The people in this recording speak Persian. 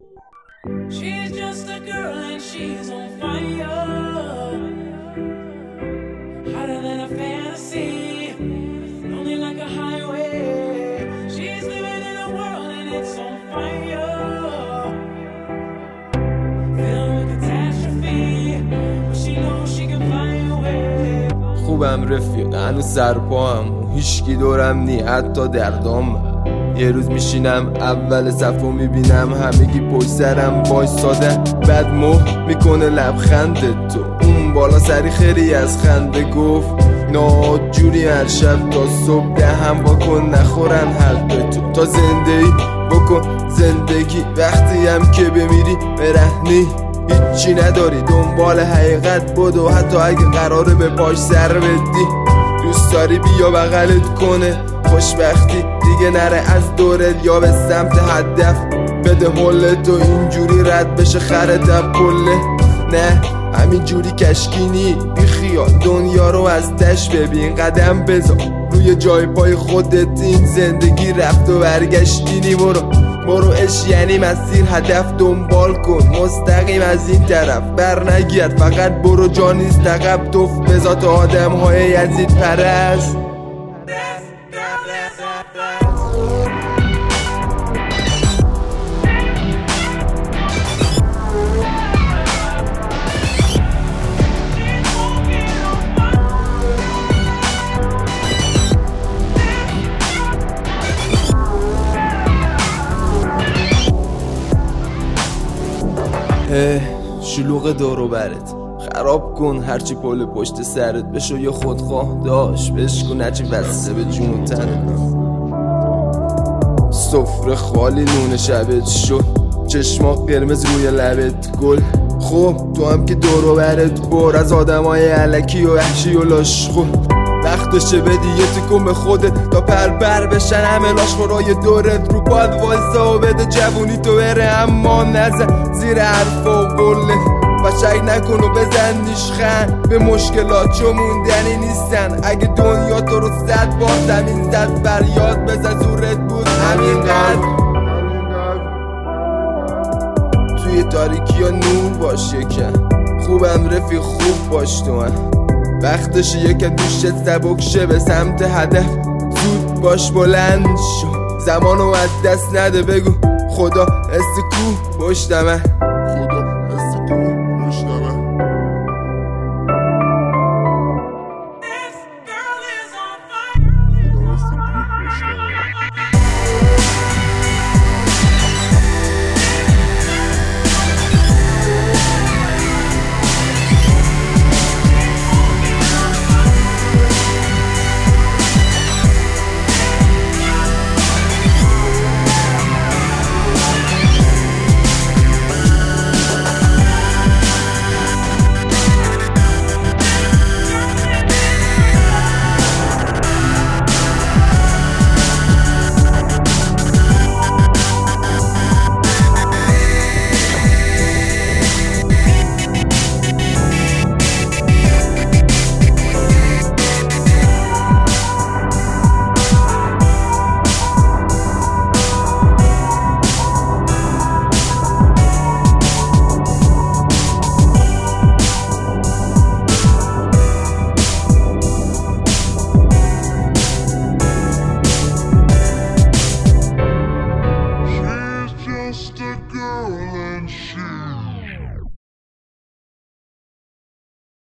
She's just a girl and she's on fire, hotter than a fantasy, lonely like a highway. She's living in a world and it's on fire, filled with catastrophe, but she knows she can fly away. خوبم رفیق، هنوز سرپام، هیچکی دورم نی، حتی دردام. یه روز میشینم اول صف و میبینم همگی پشت سرم وایساده، بعد مهر میکنه لبخند تو، اون بالا سری خیری از خنده گفت ناجوری هر شب تا صبح دهم واکن نخورن حق تو، تا زندگی بکن زندگی، وقتی هم که بمیری برهنی هیچی نداری، دنبال حقیقت بدو حتی اگه قراره به پاش سر بدی، دوست داری بیا بغلت کنه خوشبختی دیگه نره از دورت یا به سمت هدف، بده حل تو اینجوری رد بشه خرت از پله، نه همینجوری کشکینی بی خیال دنیا رو از تش ببین، قدم بذار روی جای پای خودت، این زندگی رفت و برگشتینی، برو اش یعنی مسیر هدف دنبال کن، مستقیم از این طرف بر نگرد، فقط برو جا نیست عقب، توف به ذات آدم های یزید پرست. شلوغ دورو برت خراب کن، هرچی پل پشت سرت بشو یه خودخواه داشت بشکن، هرچی وسته به جون و تنت، سفره خالی نون شبت شد، چشما قرمز روی لبت گل، خب تو هم که دورو برت بر از آدم های علکی و وحشی و لاشخور، وقتشه بدی یه تکون به خودت تا پر بشن همه لاشخورای دورت، رو پاد وایسا و بده جوونی تو بره، اما نزن زیر حرفا و قله، بشک نکن و بزن نیشخند به مشکلات چون موندنی نیستن، اگه دنیا تو رو 100 بار زمین زد فریاد بزن زورت بود همینقدر، توی تاریکی ها نور باش یکم، خوبم رفیق خوب باش تو من، وقتش یکم دوشت سبک شه به سمت هدف، زود باش بلند شو زمانو از دست نده، بگو خدا استکو پشتمه، خدا استکو پشتمه. Just a girl and she